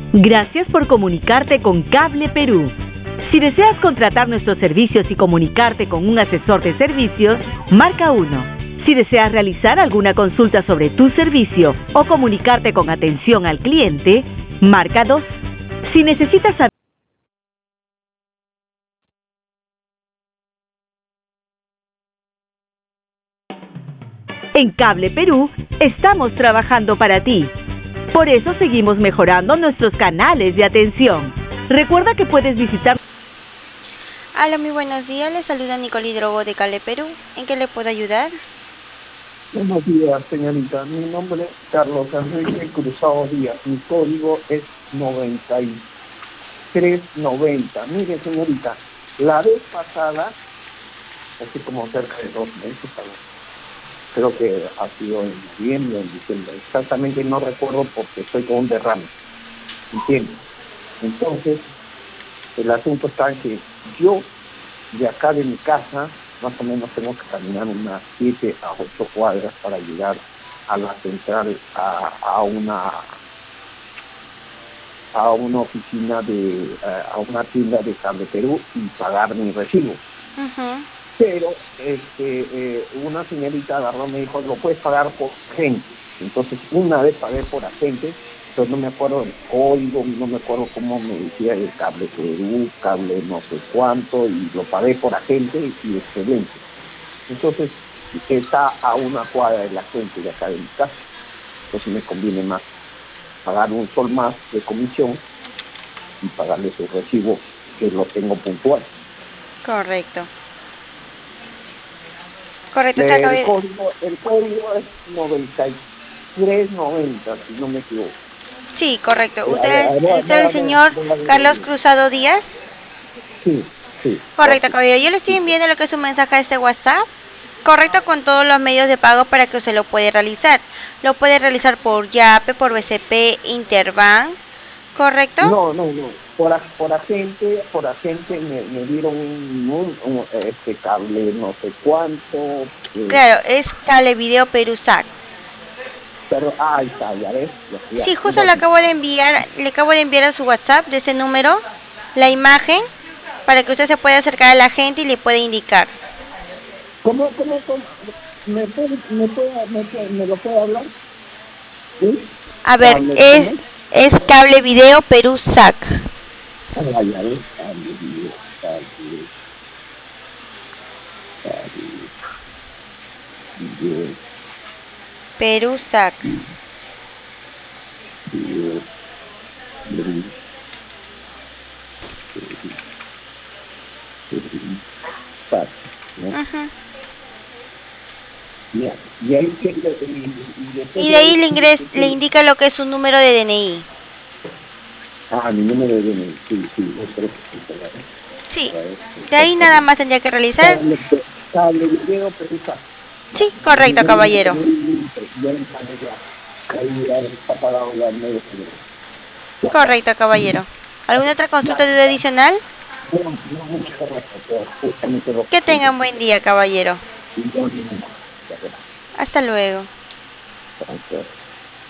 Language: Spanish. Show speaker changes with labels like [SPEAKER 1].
[SPEAKER 1] Gracias por comunicarte con Cable Perú. Si deseas contratar nuestros servicios y comunicarte con un asesor de servicios, marca 1. Si deseas realizar alguna consulta sobre tu servicio o comunicarte con atención al cliente, marca 2. Si necesitas saber en Cable Perú, estamos trabajando para ti. Por eso seguimos mejorando nuestros canales de atención. Recuerda que puedes visitar...
[SPEAKER 2] Hola, muy buenos días. Les saluda Nicole Drogo de Cable Perú. ¿En qué le puedo ayudar?
[SPEAKER 3] Buenos días, señorita. Mi nombre es Carlos Enrique Cruzado Díaz. Mi código es 9390. Mire, señorita, la vez pasada, hace como cerca de 2 meses, creo que ha sido en noviembre o en diciembre. Exactamente no recuerdo porque estoy con un derrame. ¿Entiendes? Entonces, el asunto está en que yo, de acá de mi casa, más o menos tengo que caminar unas 7 a 8 cuadras para llegar a la central, a una oficina a una tienda de Cable Perú y pagar mi recibo. Pero una señorita agarró y me dijo, lo puedes pagar por agente. Entonces, una vez pagué por agente, pero no me acuerdo el código, no me acuerdo cómo me decía el Cable Perú, cable no sé cuánto, y lo pagué por agente y excelente. Entonces, está a una cuadra de la gente de acá de mi casa. Entonces me conviene más pagar un sol más de comisión y pagarle su recibo, que lo tengo puntual.
[SPEAKER 2] Correcto. Correcto,
[SPEAKER 3] El código es 9390, si no me equivoco.
[SPEAKER 2] Sí, correcto. ¿Usted es el señor Carlos Cruzado Díaz?
[SPEAKER 3] Sí, sí.
[SPEAKER 2] Correcto, caballero. Yo le estoy enviando lo que es un mensaje a este WhatsApp. Correcto, con todos los medios de pago para que usted lo puede realizar. Lo puede realizar por Yape, por BCP, Interbank. ¿Correcto?
[SPEAKER 3] No. Por agente me dieron un cable no sé cuánto.
[SPEAKER 2] Claro, es Cable Video Perú SAC.
[SPEAKER 3] Pero, ahí está, ya ves. Ya,
[SPEAKER 2] Sí, justo le acabo de enviar a su WhatsApp de ese número la imagen para que usted se pueda acercar a la gente y le pueda indicar.
[SPEAKER 3] ¿Cómo? ¿Me lo puede hablar? ¿Sí?
[SPEAKER 2] A ver, es Cable Video Perú SAC.
[SPEAKER 3] Ya ves, cable video.
[SPEAKER 2] Perú SAC. Y de ahí le indica lo que es su número de DNI.
[SPEAKER 3] Mi número de DNI, sí.
[SPEAKER 2] Sí, de ahí nada más tendría que realizar.
[SPEAKER 3] Cable video, Perú SAC.
[SPEAKER 2] Sí, correcto, caballero. Correcto, caballero. ¿Alguna otra consulta de adicional? Que tengan buen día, caballero. Hasta luego.